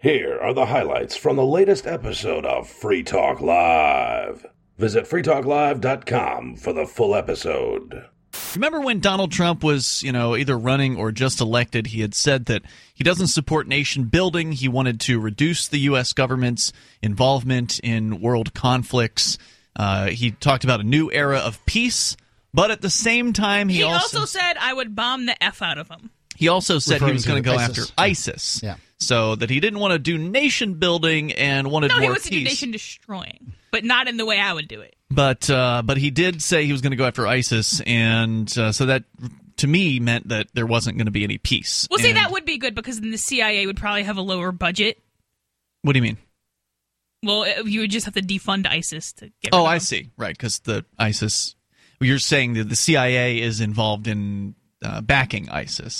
Here are the highlights from the latest episode of Free Talk Live. Visit freetalklive.com for the full episode. Remember when Donald Trump was, either running or just elected, he had said that he doesn't support nation building. He wanted to reduce the U.S. government's involvement in world conflicts. He talked about a new era of peace, but at the same time, he also said I would bomb the F out of him. He also said he was going to go after ISIS. Yeah. So that he didn't want to do nation building and wanted more peace. No, he wants to do nation destroying, but not in the way I would do it. But he did say he was going to go after ISIS, and so that, to me, meant that there wasn't going to be any peace. Well, see, that would be good because then the CIA would probably have a lower budget. What do you mean? Well, you would just have to defund ISIS to get rid Oh, of I them. see. Right, because the ISIS... You're saying that the CIA is involved in backing ISIS.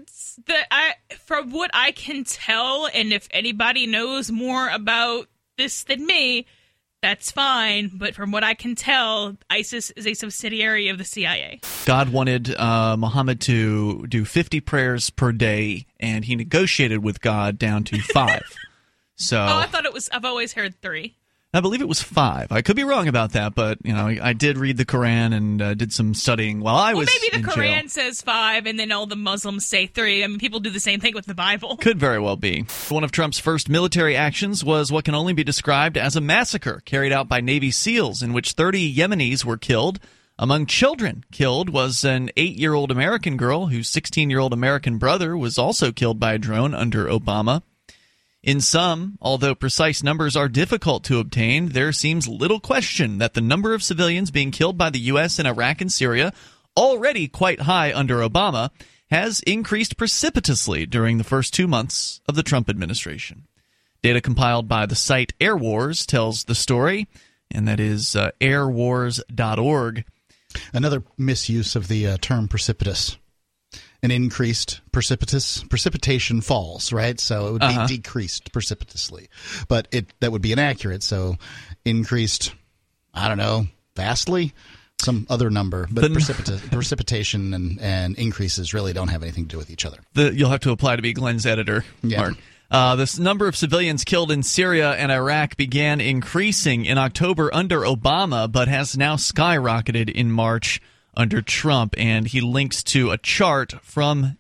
From what I can tell, and if anybody knows more about this than me, that's fine. But from what I can tell, ISIS is a subsidiary of the CIA. God wanted Muhammad to do 50 prayers per day, and he negotiated with God down to 5. So I thought it was. I've always heard 3. I believe it was 5. I could be wrong about that, but I did read the Quran and did some studying while I was maybe the in Quran jail. says 5, and then all the Muslims say 3. I mean, people do the same thing with the Bible. Could very well be. One of Trump's first military actions was what can only be described as a massacre carried out by Navy SEALs, in which 30 Yemenis were killed. Among children killed was an 8-year-old American girl whose 16-year-old American brother was also killed by a drone under Obama. In sum, although precise numbers are difficult to obtain, there seems little question that the number of civilians being killed by the U.S. in Iraq and Syria, already quite high under Obama, has increased precipitously during the first 2 months of the Trump administration. Data compiled by the site Airwars tells the story, and that is airwars.org. Another misuse of the term precipitous. An increased precipitation falls, right? So it would be decreased precipitously. But that would be inaccurate. So increased, I don't know, vastly, some other number. But precipitation and increases really don't have anything to do with each other. You'll have to apply to be Glenn's editor, yeah. Mark. This number of civilians killed in Syria and Iraq began increasing in October under Obama, but has now skyrocketed in March under Trump, and he links to a chart from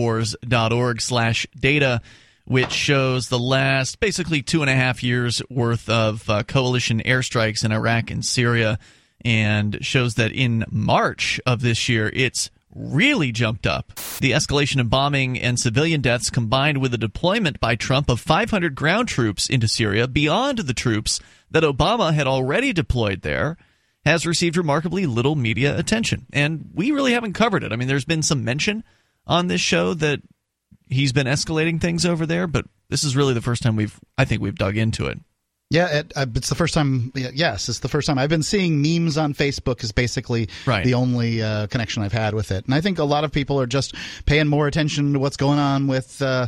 airwars.org/data, which shows the last basically 2.5 years worth of coalition airstrikes in Iraq and Syria, and shows that in March of this year, it's really jumped up. The escalation of bombing and civilian deaths, combined with the deployment by Trump of 500 ground troops into Syria beyond the troops that Obama had already deployed there, has received remarkably little media attention. And we really haven't covered it. I mean, there's been some mention on this show that he's been escalating things over there, but this is really the first time we've dug into it. Yeah, it's the first time. Yes, it's the first time. I've been seeing memes on Facebook is basically the only connection I've had with it. And I think a lot of people are just paying more attention to what's going on with the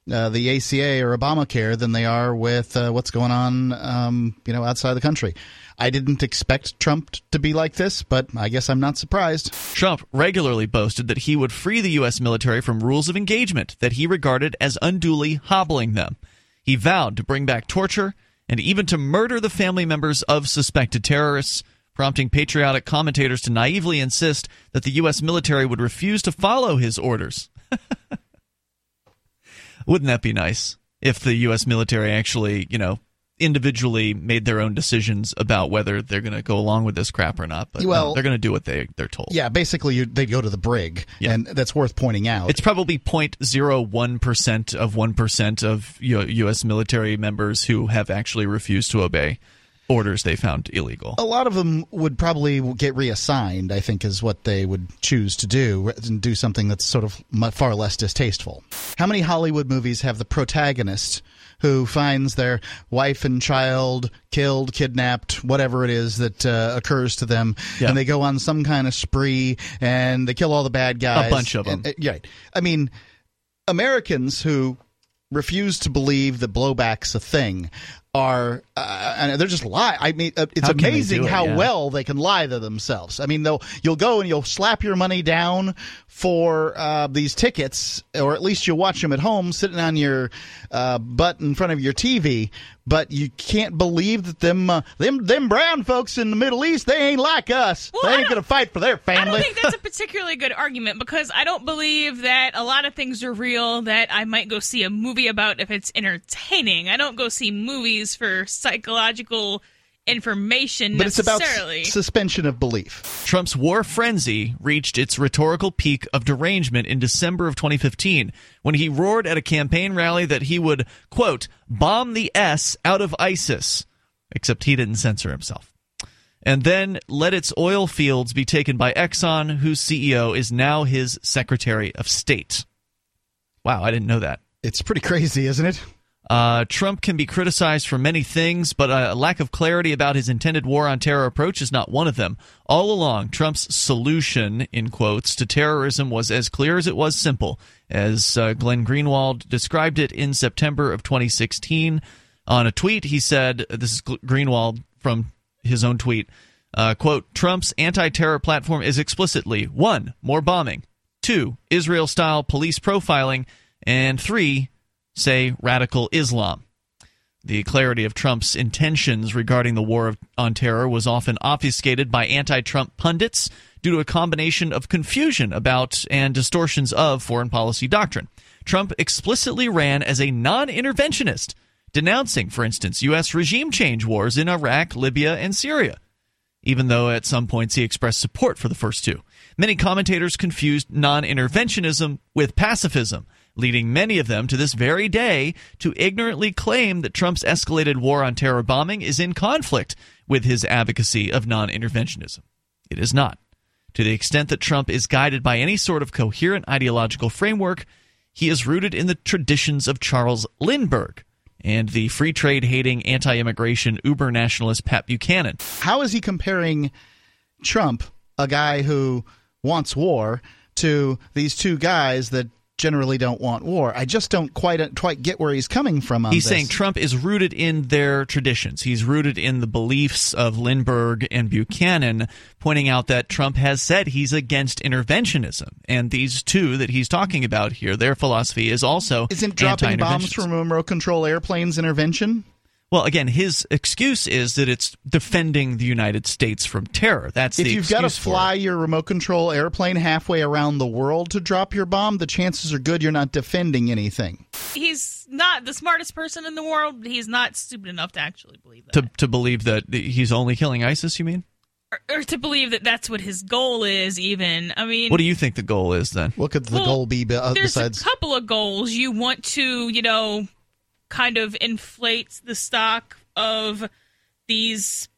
ACA or Obamacare than they are with what's going on outside the country. I didn't expect Trump to be like this, but I guess I'm not surprised. Trump regularly boasted that he would free the U.S. military from rules of engagement that he regarded as unduly hobbling them. He vowed to bring back torture and even to murder the family members of suspected terrorists, prompting patriotic commentators to naively insist that the U.S. military would refuse to follow his orders. Wouldn't that be nice if the U.S. military actually, individually made their own decisions about whether they're going to go along with this crap or not? But no, they're going to do what they're told. Yeah, basically they'd go to the brig, and that's worth pointing out. It's probably 0.01% of 1% of U.S. military members who have actually refused to obey orders they found illegal. A lot of them would probably get reassigned, I think, is what they would choose to do, and do something that's sort of far less distasteful. How many Hollywood movies have the protagonist who finds their wife and child killed, kidnapped, whatever it is that occurs to them, and they go on some kind of spree, and they kill all the bad guys. A bunch of them. Right. I mean, Americans who refuse to believe that blowback's a thing are and they're just lie. I mean, it's amazing how well they can lie to themselves. I mean, you'll go and you'll slap your money down for these tickets, or at least you'll watch them at home sitting on your butt in front of your TV. But you can't believe that them brown folks in the Middle East, they ain't like us. Well, they ain't going to fight for their family. I don't think that's a particularly good argument, because I don't believe that a lot of things are real that I might go see a movie about if it's entertaining. I don't go see movies for psychological information necessarily. It's about suspension of belief. Trump's war frenzy reached its rhetorical peak of derangement in December of 2015 when he roared at a campaign rally that he would, quote, bomb the S out of ISIS, except he didn't censor himself, and then let its oil fields be taken by Exxon, whose CEO is now his Secretary of State. Wow, I didn't know that. It's pretty crazy, isn't it? Trump can be criticized for many things, but a lack of clarity about his intended war on terror approach is not one of them. All along, Trump's solution, in quotes, to terrorism was as clear as it was simple, as Glenn Greenwald described it in September of 2016. On a tweet, he said, this is Greenwald from his own tweet, quote, Trump's anti-terror platform is explicitly 1. More bombing, 2. Israel-style police profiling, and 3. Say radical Islam. The clarity of Trump's intentions regarding the war on terror was often obfuscated by anti-Trump pundits due to a combination of confusion about and distortions of foreign policy doctrine. Trump explicitly ran as a non-interventionist, denouncing, for instance, U.S. regime change wars in Iraq, Libya, and Syria, even though at some points he expressed support for the first two. Many commentators confused non-interventionism with pacifism, leading many of them to this very day to ignorantly claim that Trump's escalated war on terror bombing is in conflict with his advocacy of non-interventionism. It is not. To the extent that Trump is guided by any sort of coherent ideological framework, he is rooted in the traditions of Charles Lindbergh and the free trade-hating, anti-immigration, uber-nationalist Pat Buchanan. How is he comparing Trump, a guy who wants war, to these two guys that generally don't want war? I just don't quite get where he's coming from on this. He's saying Trump is rooted in their traditions. He's rooted in the beliefs of Lindbergh and Buchanan, pointing out that Trump has said he's against interventionism. And these two that he's talking about here, their philosophy is also Isn't dropping bombs from remote control airplanes intervention? Well, again, his excuse is that it's defending the United States from terror. That's the excuse. If you've got to fly your remote control airplane halfway around the world to drop your bomb, the chances are good you're not defending anything. He's not the smartest person in the world, but he's not stupid enough to actually believe that. To believe that he's only killing ISIS, you mean? Or to believe that that's what his goal is, even. I mean, what do you think the goal is, then? What could the goal be besides? There's a couple of goals. You want to, kind of inflates the stock of these,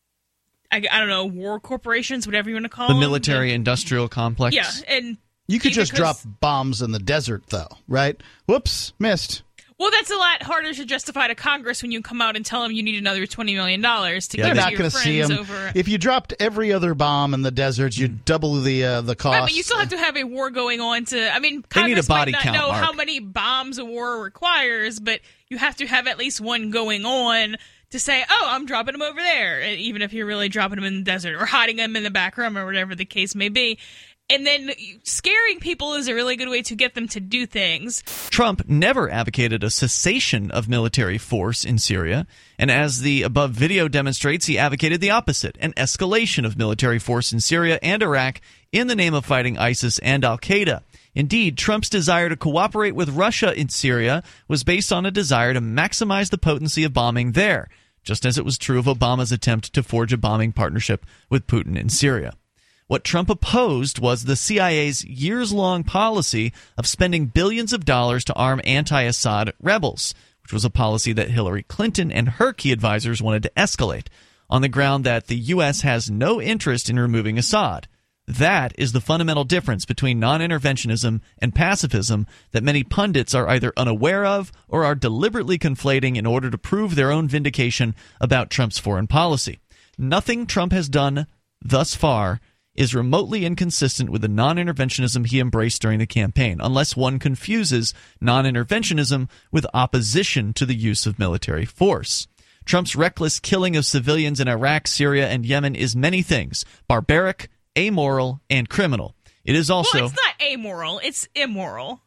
I don't know, war corporations, whatever you want to call them. The military-industrial complex. Yeah, and you could just drop bombs in the desert, though, right? Whoops, missed. Well, that's a lot harder to justify to Congress when you come out and tell them you need another $20 million to get to your friends over. If you dropped every other bomb in the desert, you'd double the cost. Right, but you still have to have a war going on to. I mean, Congress might not know how many bombs a war requires, but you have to have at least one going on to say, oh, I'm dropping them over there, even if you're really dropping them in the desert or hiding them in the back room or whatever the case may be. And then scaring people is a really good way to get them to do things. Trump never advocated a cessation of military force in Syria, and as the above video demonstrates, he advocated the opposite, an escalation of military force in Syria and Iraq in the name of fighting ISIS and al-Qaeda. Indeed, Trump's desire to cooperate with Russia in Syria was based on a desire to maximize the potency of bombing there, just as it was true of Obama's attempt to forge a bombing partnership with Putin in Syria. What Trump opposed was the CIA's years-long policy of spending billions of dollars to arm anti-Assad rebels, which was a policy that Hillary Clinton and her key advisors wanted to escalate, on the ground that the U.S. has no interest in removing Assad. That is the fundamental difference between non-interventionism and pacifism that many pundits are either unaware of or are deliberately conflating in order to prove their own vindication about Trump's foreign policy. Nothing Trump has done thus far is remotely inconsistent with the non-interventionism he embraced during the campaign, unless one confuses non-interventionism with opposition to the use of military force. Trump's reckless killing of civilians in Iraq, Syria, and Yemen is many things: barbaric, amoral, and criminal. It is also... Well, it's not amoral, it's immoral.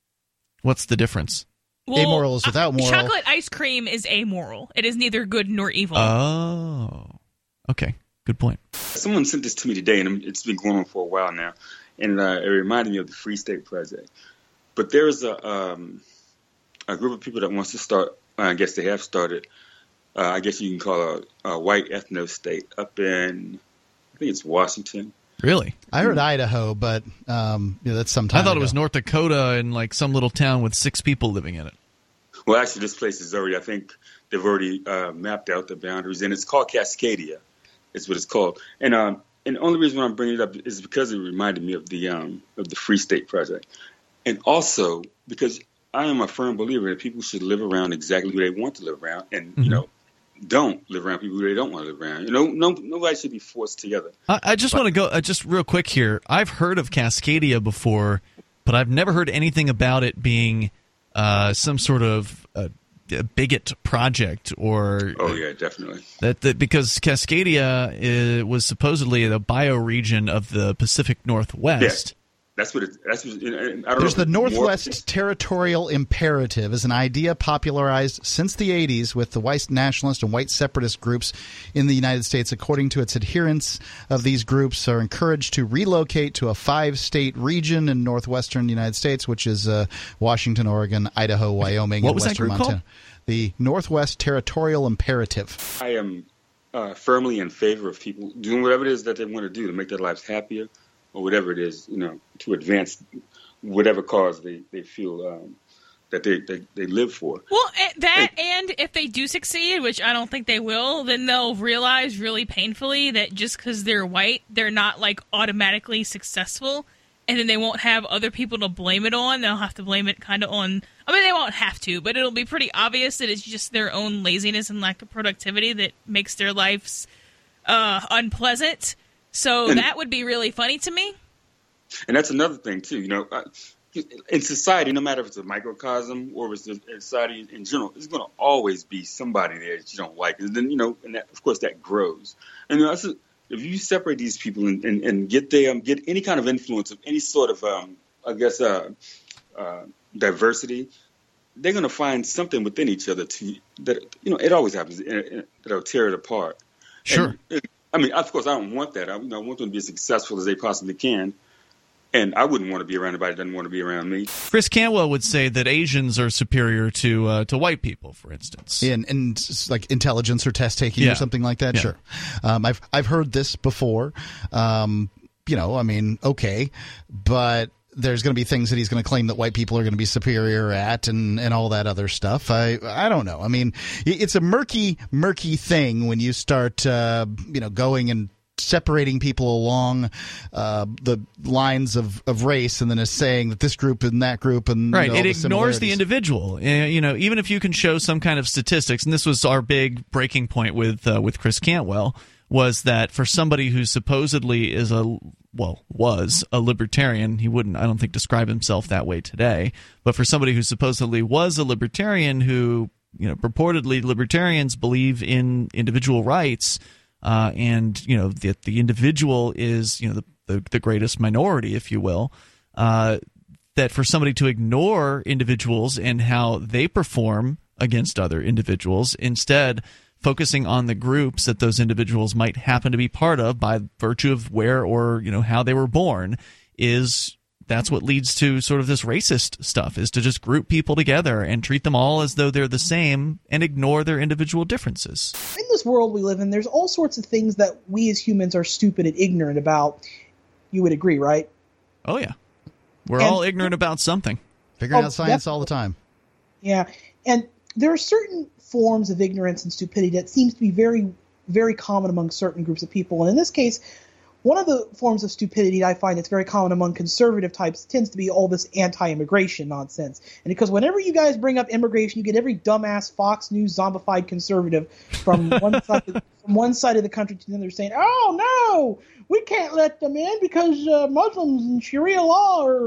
What's the difference? Well, amoral is without moral. Chocolate ice cream is amoral. It is neither good nor evil. Oh. Okay. Good point. Someone sent this to me today, and it's been going on for a while now, and it reminded me of the Free State Project. But there's a group of people that wants to start, I guess they have started, I guess you can call a white ethno state up in, I think it's Washington. Really? I heard Idaho, but that's some time I thought ago. it was North Dakota and like some little town with 6 people living in it. Well, actually, this place is already, I think they've already mapped out the boundaries, and it's called Cascadia. Is what it's called. And the only reason why I'm bringing it up is because it reminded me of the Free State Project. And also because I am a firm believer that people should live around exactly who they want to live around, and, don't live around people who they don't want to live around. Nobody should be forced together. I just want to go just real quick here. I've heard of Cascadia before, but I've never heard anything about it being some sort of bigot project or... Oh, yeah, definitely. That because Cascadia was supposedly the bioregion of the Pacific Northwest. Yeah. That's what I don't There's know the Northwest Territorial Imperative is an idea popularized since the 80s with the white nationalist and white separatist groups in the United States. According to its adherents of these groups are encouraged to relocate to a 5-state region in northwestern United States, which is Washington, Oregon, Idaho, Wyoming, what and was western that group Montana. Called? The Northwest Territorial Imperative. I am firmly in favor of people doing whatever it is that they want to do to make their lives happier, or whatever it is, to advance whatever cause they feel that they live for. Well, and if they do succeed, which I don't think they will, then they'll realize really painfully that just because they're white, they're not like automatically successful, and then they won't have other people to blame it on. They'll have to blame it kind of on, I mean, they won't have to, but it'll be pretty obvious that it's just their own laziness and lack of productivity that makes their lives unpleasant. So that would be really funny to me. And that's another thing, too. In society, no matter if it's a microcosm or if it's a society in general, there's going to always be somebody there that you don't like. And then, and that, of course, that grows. And if you separate these people and get any kind of influence of any sort of, diversity, they're going to find something within each other it always happens, that'll tear it apart. Sure. And, of course, I don't want that. I want them to be as successful as they possibly can. And I wouldn't want to be around anybody that doesn't want to be around me. Chris Cantwell would say that Asians are superior to white people, for instance. In like intelligence or test taking or something like that? Yeah. Sure. I've heard this before. Okay. But there's going to be things that he's going to claim that white people are going to be superior at and all that other stuff. I don't know. I mean, it's a murky thing when you start, going and separating people along the lines of race and then is saying that this group and that group and right. It ignores the individual. Even if you can show some kind of statistics, and this was our big breaking point with Chris Cantwell, was that for somebody who supposedly was a libertarian, he wouldn't, I don't think, describe himself that way today, but for somebody who supposedly was a libertarian who, purportedly libertarians believe in individual rights, and that the individual is the greatest minority, if you will, that for somebody to ignore individuals and how they perform against other individuals, instead focusing on the groups that those individuals might happen to be part of by virtue of where or how they were born, that's what leads to sort of this racist stuff, is to just group people together and treat them all as though they're the same and ignore their individual differences. In this world we live in, there's all sorts of things that we as humans are stupid and ignorant about. You would agree, right? Oh, yeah. We're all ignorant about something. Figuring out science all the time. Yeah. And there are certain forms of ignorance and stupidity that seems to be very, very common among certain groups of people. And in this case, one of the forms of stupidity I find that's very common among conservative types tends to be all this anti-immigration nonsense. And because whenever you guys bring up immigration, you get every dumbass Fox News zombified conservative from one side of the country to the other saying, "Oh no, we can't let them in because Muslims and Sharia law are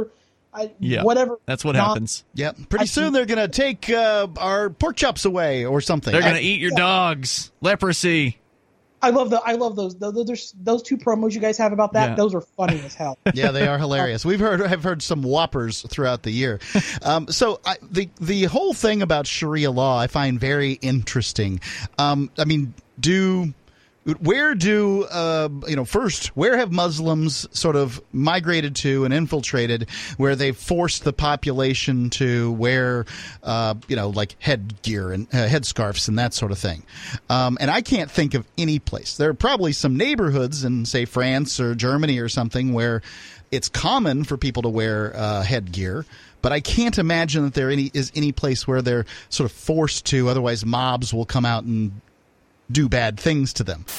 Whatever. That's what happens. Yep. Pretty soon they're going to take our pork chops away or something. They're going to eat your dogs. Leprosy. I love those. Those two promos you guys have about that. Yeah. Those are funny as hell. Yeah, they are hilarious. I've heard some whoppers throughout the year. So the whole thing about Sharia law I find very interesting. Where have Muslims sort of migrated to and infiltrated where they've forced the population to wear, like headgear and headscarves and that sort of thing? And I can't think of any place. There are probably some neighborhoods in, say, France or Germany or something where it's common for people to wear headgear. But I can't imagine that there is any place where they're sort of forced to. Otherwise, mobs will come out and do bad things to them.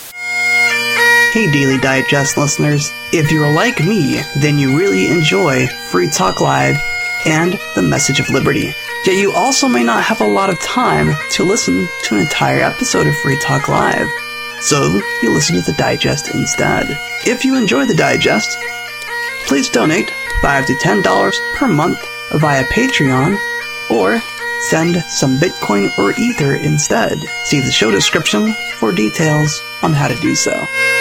Hey Daily Digest listeners, if you're like me, then you really enjoy Free Talk Live and the Message of Liberty. Yet you also may not have a lot of time to listen to an entire episode of Free Talk Live. So you listen to the Digest instead. If you enjoy the Digest, please donate $5 to $10 per month via Patreon or send some Bitcoin or Ether instead. See the show description for details on how to do so.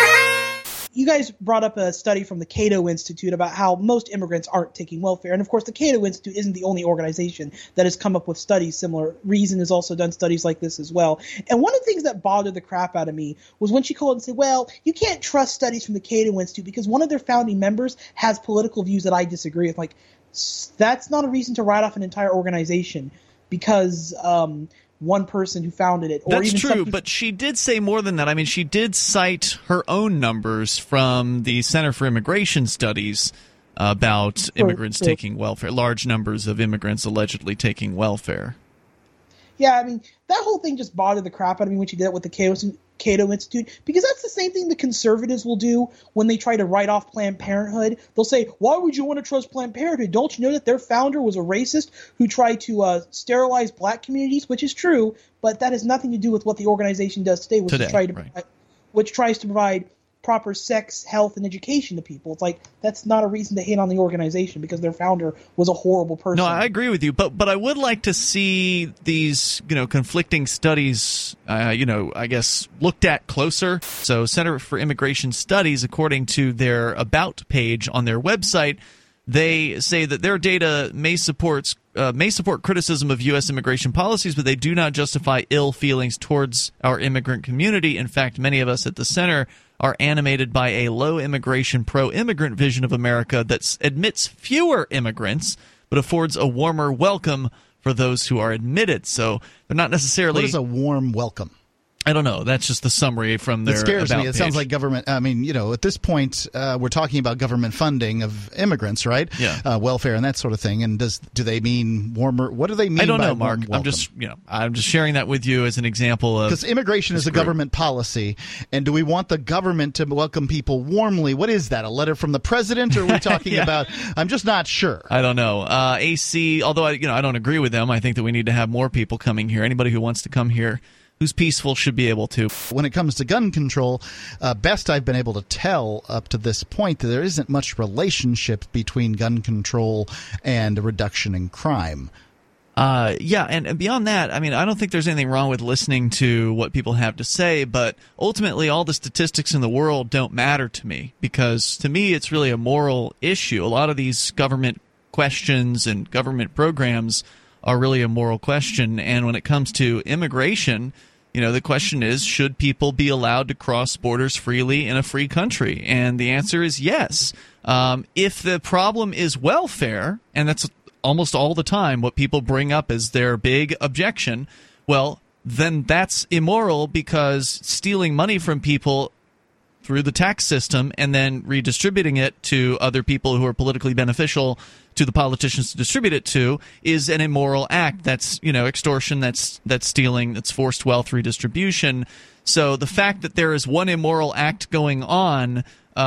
You guys brought up a study from the Cato Institute about how most immigrants aren't taking welfare. And, of course, the Cato Institute isn't the only organization that has come up with studies similar. Reason has also done studies like this as well. And one of the things that bothered the crap out of me was when she called and said, well, you can't trust studies from the Cato Institute because one of their founding members has political views that I disagree with. Like, that's not a reason to write off an entire organization because one person who founded it. Or That's even true, but she did say more than that. I mean, she did cite her own numbers from the Center for Immigration Studies about immigrants taking welfare, large numbers of immigrants allegedly taking welfare. Yeah, I mean, that whole thing just bothered the crap out of me when she did it with the Cato Institute, because that's the same thing the conservatives will do when they try to write off Planned Parenthood. They'll say, why would you want to trust Planned Parenthood? Don't you know that their founder was a racist who tried to sterilize black communities, which is true, but that has nothing to do with what the organization does today, which tries to provide proper sex, health, and education to people. It's like, that's not a reason to hate on the organization because their founder was a horrible person. No, I agree with you, but I would like to see these, conflicting studies, I guess, looked at closer. So Center for Immigration Studies, according to their About page on their website, they say that their data may support criticism of U.S. immigration policies, but they do not justify ill feelings towards our immigrant community. In fact, many of us at the center are animated by a low immigration, pro-immigrant vision of America that admits fewer immigrants, but affords a warmer welcome for those who are admitted. So they're not necessarily... What is a warm welcome? I don't know. That's just the summary from their About page. It scares me. It sounds like government. I mean, at this point, we're talking about government funding of immigrants, right? Yeah. Welfare and that sort of thing. And do they mean warmer? What do they mean? I don't by know, Mark. I'm just sharing that with you as an example of, because immigration is a government policy, and do we want the government to welcome people warmly? What is that? A letter from the president, or are we talking about? I'm just not sure. I don't know. AC. Although I don't agree with them. I think that we need to have more people coming here. Anybody who wants to come here who's peaceful should be able to. When it comes to gun control, best I've been able to tell up to this point, that there isn't much relationship between gun control and a reduction in crime. Yeah, and beyond that, I mean, I don't think there's anything wrong with listening to what people have to say, but ultimately all the statistics in the world don't matter to me, because to me it's really a moral issue. A lot of these government questions and government programs are really a moral question, and when it comes to immigration, the question is, should people be allowed to cross borders freely in a free country? And the answer is yes. If the problem is welfare, and that's almost all the time what people bring up as their big objection, well, then that's immoral, because stealing money from people through the tax system and then redistributing it to other people who are politically beneficial to the politicians to distribute it to is an immoral act. That's, extortion, that's stealing, that's forced wealth redistribution. So the fact that there is one immoral act going on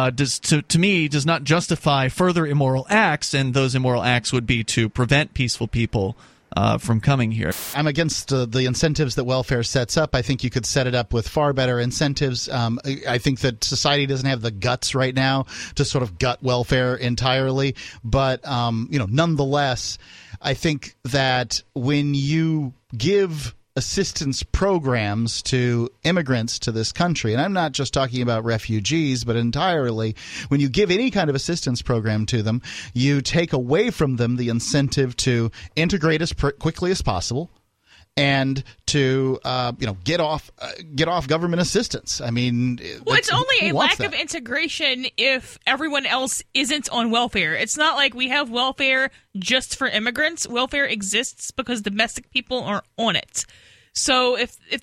to me does not justify further immoral acts, and those immoral acts would be to prevent peaceful people from coming here. I'm against the incentives that welfare sets up. I think you could set it up with far better incentives. I think that society doesn't have the guts right now to sort of gut welfare entirely. But, nonetheless, I think that when you give assistance programs to immigrants to this country, and I'm not just talking about refugees, but entirely, when you give any kind of assistance program to them, you take away from them the incentive to integrate as quickly as possible and to get off government assistance. I mean, well, it's only a lack of integration if everyone else isn't on welfare. It's not like we have welfare just for immigrants. Welfare exists because domestic people are on it. So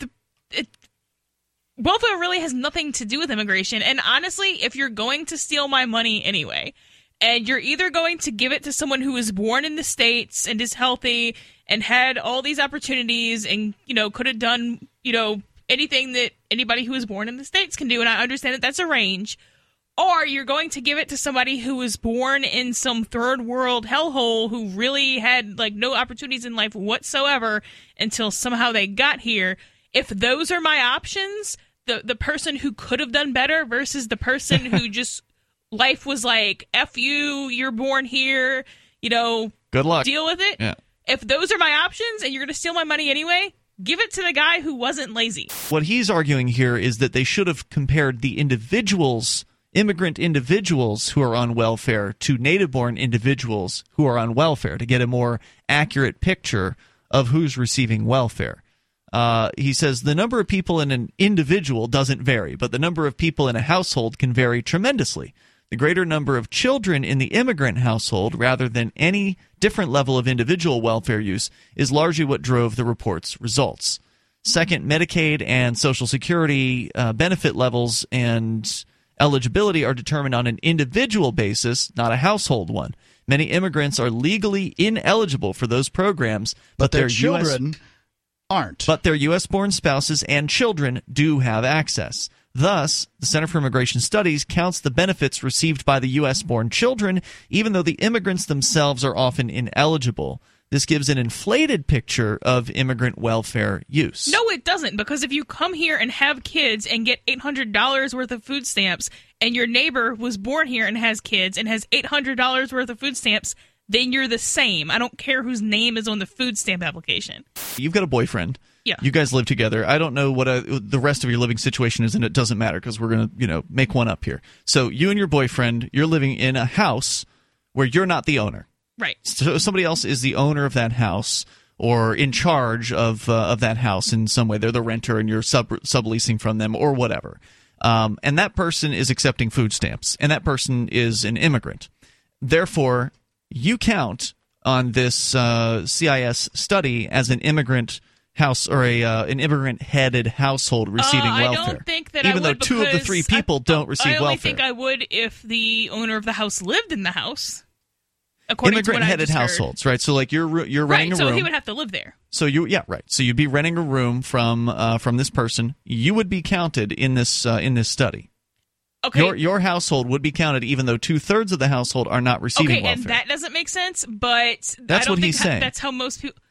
welfare really has nothing to do with immigration. And honestly, if you're going to steal my money anyway, and you're either going to give it to someone who was born in the States and is healthy and had all these opportunities and, could have done, anything that anybody who was born in the States can do, and I understand that that's a range, or you're going to give it to somebody who was born in some third world hellhole who really had, no opportunities in life whatsoever until somehow they got here. If those are my options, the person who could have done better versus the person who just... life was like, F you, you're born here, good luck. Deal with it. Yeah. If those are my options and you're going to steal my money anyway, give it to the guy who wasn't lazy. What he's arguing here is that they should have compared the immigrant individuals who are on welfare to native-born individuals who are on welfare to get a more accurate picture of who's receiving welfare. He says the number of people in an individual doesn't vary, but the number of people in a household can vary tremendously. The greater number of children in the immigrant household, rather than any different level of individual welfare use, is largely what drove the report's results. Second, Medicaid and Social Security benefit levels and eligibility are determined on an individual basis, not a household one. Many immigrants are legally ineligible for those programs, but their children aren't. But their U.S.-born spouses and children do have access. Thus, the Center for Immigration Studies counts the benefits received by the U.S.-born children, even though the immigrants themselves are often ineligible. This gives an inflated picture of immigrant welfare use. No, it doesn't, because if you come here and have kids and get $800 worth of food stamps, and your neighbor was born here and has kids and has $800 worth of food stamps, then you're the same. I don't care whose name is on the food stamp application. You've got a boyfriend. Yeah. You guys live together. I don't know what the rest of your living situation is, and it doesn't matter because we're going to, make one up here. So you and your boyfriend, you're living in a house where you're not the owner. Right. So somebody else is the owner of that house or in charge of that house in some way. They're the renter and you're subleasing from them or whatever. And that person is accepting food stamps, and that person is an immigrant. Therefore, you count on this CIS study as an immigrant house or an immigrant-headed household receiving welfare. I don't think that even I would, though two of the three people don't receive welfare. I only think I would if the owner of the house lived in the house. Immigrant-headed households, right? So, like you're renting a room. So he would have to live there. So right. So you'd be renting a room from this person. You would be counted in this study. Okay. Your household would be counted, even though 2/3 of the household are not receiving welfare. And that doesn't make sense. But that's what he's saying. That's how most people.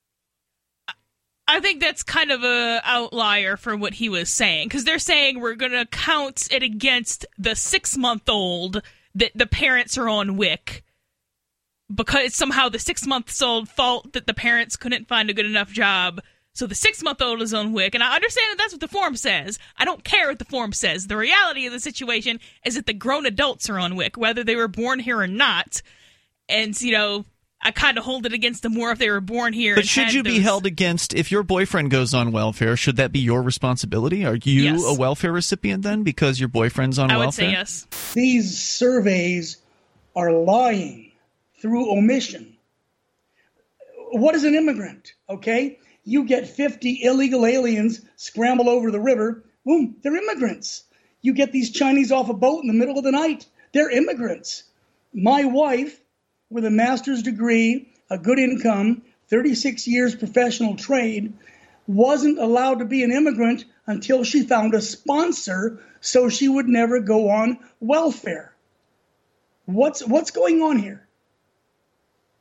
I think that's kind of a outlier for what he was saying, because they're saying we're going to count it against the 6-month-old that the parents are on WIC, because it's somehow the 6-month-old fault that the parents couldn't find a good enough job. So the 6-month-old is on WIC, and I understand that that's what the form says. I don't care what the form says. The reality of the situation is that the grown adults are on WIC, whether they were born here or not. And, I kind of hold it against them more if they were born here. But should you be held against, if your boyfriend goes on welfare, should that be your responsibility? Are you a welfare recipient then because your boyfriend's on welfare? I would say yes. These surveys are lying through omission. What is an immigrant? Okay? You get 50 illegal aliens scramble over the river. Boom, they're immigrants. You get these Chinese off a boat in the middle of the night. They're immigrants. My wife, with a master's degree, a good income, 36 years professional trade, wasn't allowed to be an immigrant until she found a sponsor so she would never go on welfare. What's going on here?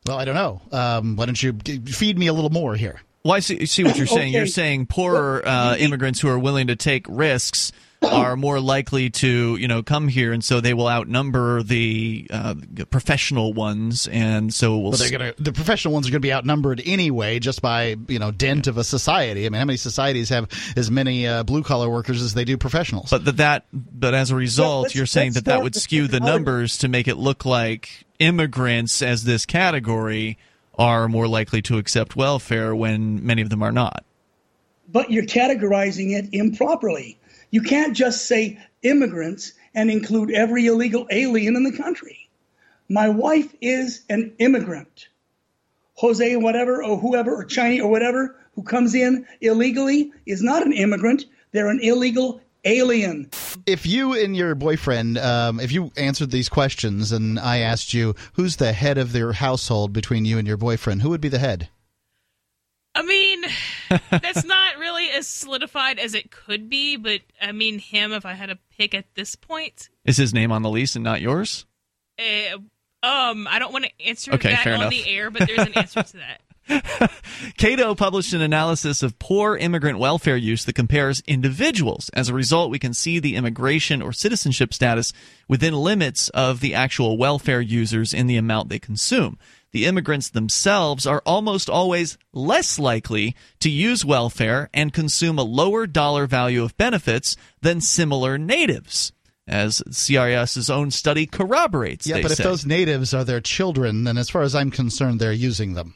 Well, I don't know. Why don't you feed me a little more here? Well, I see what you're saying. Okay. You're saying poorer immigrants who are willing to take risks are more likely to, come here, and so they will outnumber the professional ones, and so we'll. But the professional ones are going to be outnumbered anyway, just by dent of a society. I mean, how many societies have as many blue collar workers as they do professionals? But as a result, you're saying that would skew the numbers to make it look like immigrants as this category are more likely to accept welfare when many of them are not. But you're categorizing it improperly. You can't just say immigrants and include every illegal alien in the country. My wife is an immigrant. Jose, whatever, or whoever, or Chinese, or whatever, who comes in illegally is not an immigrant. They're an illegal alien. If you and your boyfriend, if you answered these questions and I asked you who's the head of their household between you and your boyfriend, who would be the head? I mean, that's not really as solidified as it could be, but I mean, him, if I had to pick at this point. Is his name on the lease and not yours? I don't want to answer Okay, that fair on enough. the air, but there's an answer to that. Cato published an analysis of poor immigrant welfare use that compares individuals. As a result, we can see the immigration or citizenship status within limits of the actual welfare users in the amount they consume. The immigrants themselves are almost always less likely to use welfare and consume a lower dollar value of benefits than similar natives, as CRS's own study corroborates. Yeah, but if those natives are their children, then as far as I'm concerned, they're using them.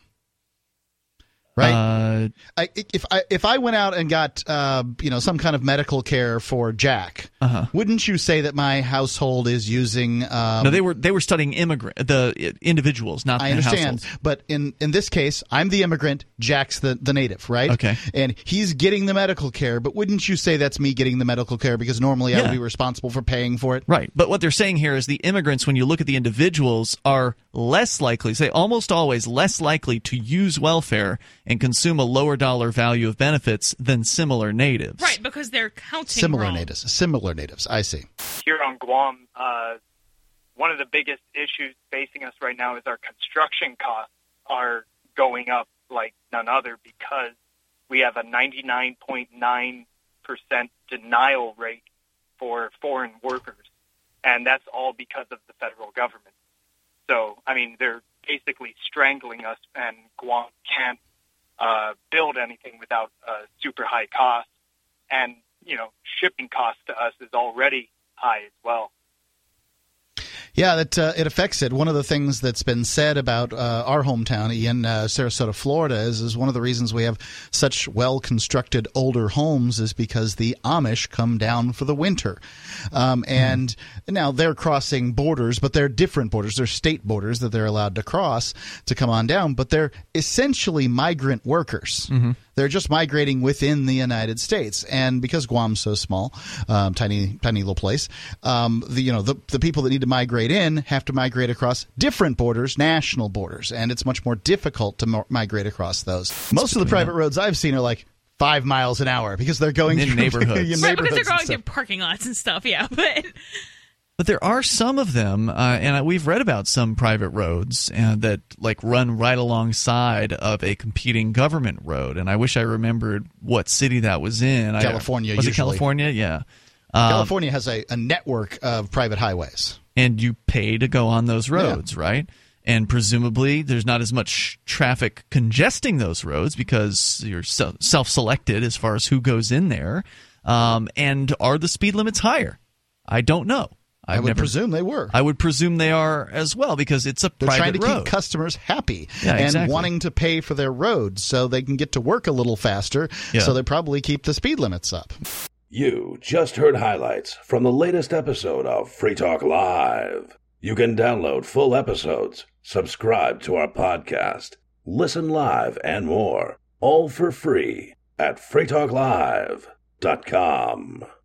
Right. If I went out and got some kind of medical care for Jack, wouldn't you say that my household is using? No, they were studying the individuals, not the households. I understand, but in this case, I'm the immigrant, Jack's the native, right? Okay, and he's getting the medical care, but wouldn't you say that's me getting the medical care because normally I would be responsible for paying for it? Right, but what they're saying here is the immigrants, when you look at the individuals, are less likely, say almost always less likely to use welfare and consume a lower dollar value of benefits than similar natives. Right, because they're counting similar wrong. natives. I see. Here on Guam, one of the biggest issues facing us right now is our construction costs are going up like none other because we have a 99.9% denial rate for foreign workers, and that's all because of the federal government. So, I mean, they're basically strangling us, and Guam can't build anything without super high costs, and shipping costs to us is already high as well. Yeah, that it affects it. One of the things that's been said about our hometown, Ian, Sarasota, Florida, is one of the reasons we have such well-constructed older homes is because the Amish come down for the winter. And now they're crossing borders, but they're different borders. They're state borders that they're allowed to cross to come on down, but they're essentially migrant workers. Mm-hmm. They're just migrating within the United States. And because Guam's so small, tiny little place, the people that need to migrate in have to migrate across different borders, national borders, and it's much more difficult to migrate across those. Most of the private roads I've seen are like 5 miles an hour because they're going in through neighborhoods. Right, because they're going through parking lots and stuff, yeah. But there are some of them, and we've read about some private roads that run right alongside of a competing government road. And I wish I remembered what city that was in. California, was usually. it California? Yeah. California has a network of private highways. And you pay to go on those roads, right? And presumably there's not as much traffic congesting those roads because you're self-selected as far as who goes in there. And are the speed limits higher? I don't know. I would presume they were. I would presume they are as well because it's a private road. They're trying to keep customers happy and wanting to pay for their roads so they can get to work a little faster. Yeah. So they probably keep the speed limits up. You just heard highlights from the latest episode of Free Talk Live. You can download full episodes, subscribe to our podcast, listen live, and more, all for free at freetalklive.com.